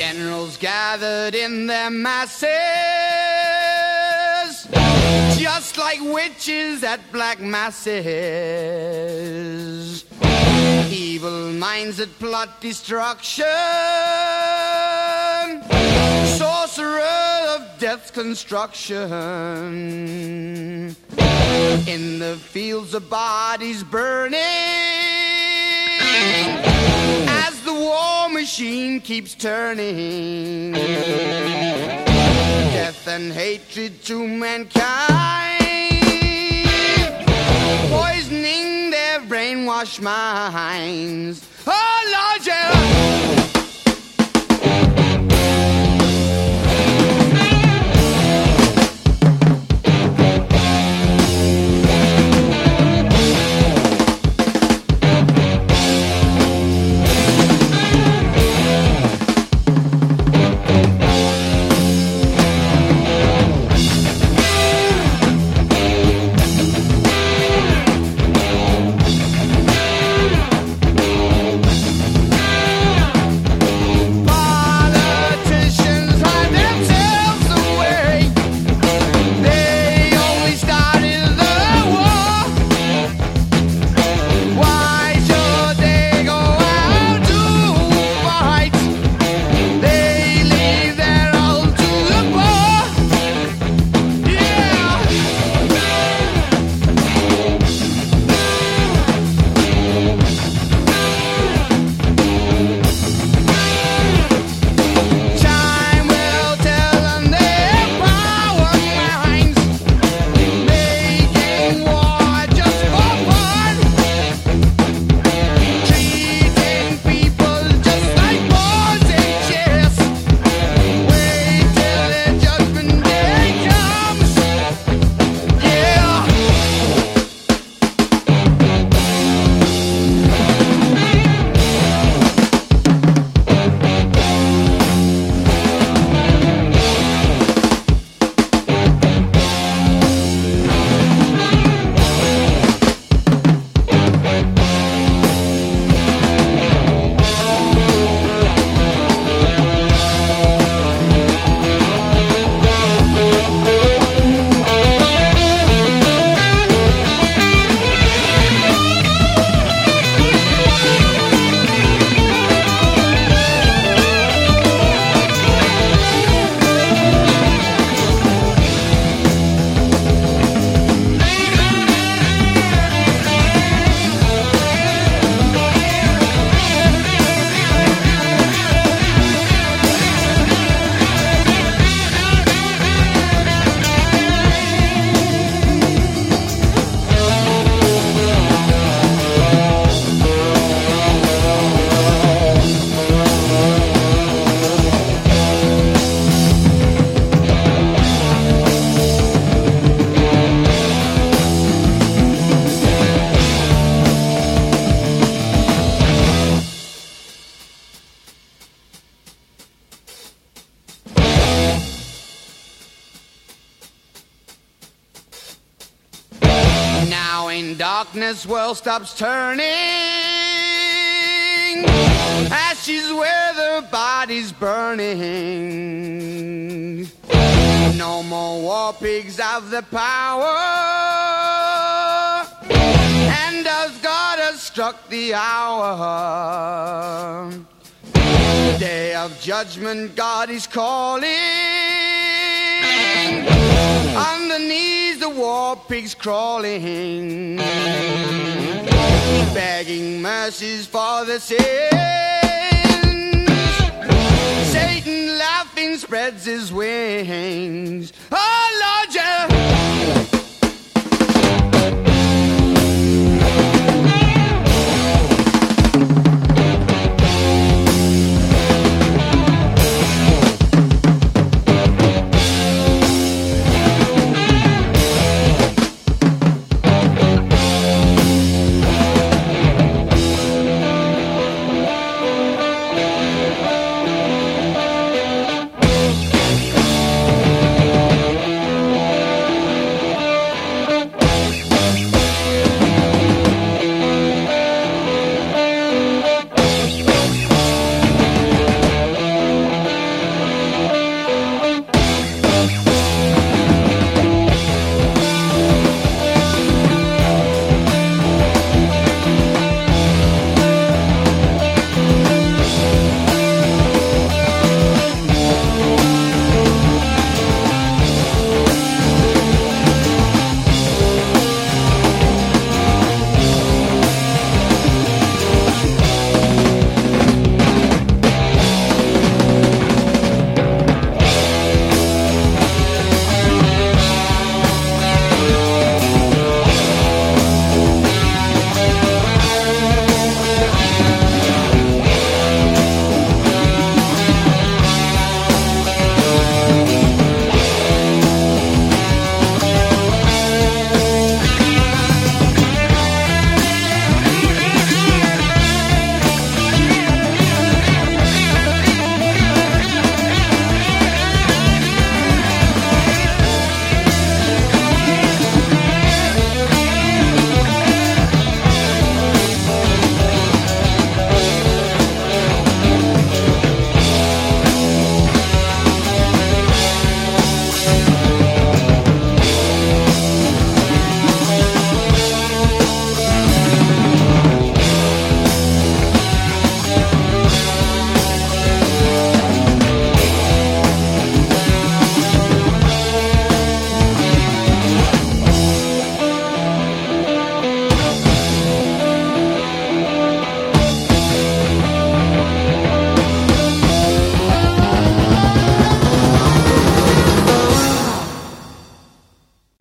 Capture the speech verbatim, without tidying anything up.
Generals gathered in their masses, just like witches at black masses. Evil minds that plot destruction, sorcerer of death's construction. In the fields of bodies burning, as the war machine keeps turning. Death and hatred to mankind, poisoning their brainwashed minds. Oh Lord, yeah. Darkness, world stops turning, ashes where the body's burning. No more war pigs have the power, and as God has struck the hour, day of judgment God is calling. Underneath the war pigs crawling, begging mercies for the sins. Satan laughing spreads his wings. Oh Lord, yeah.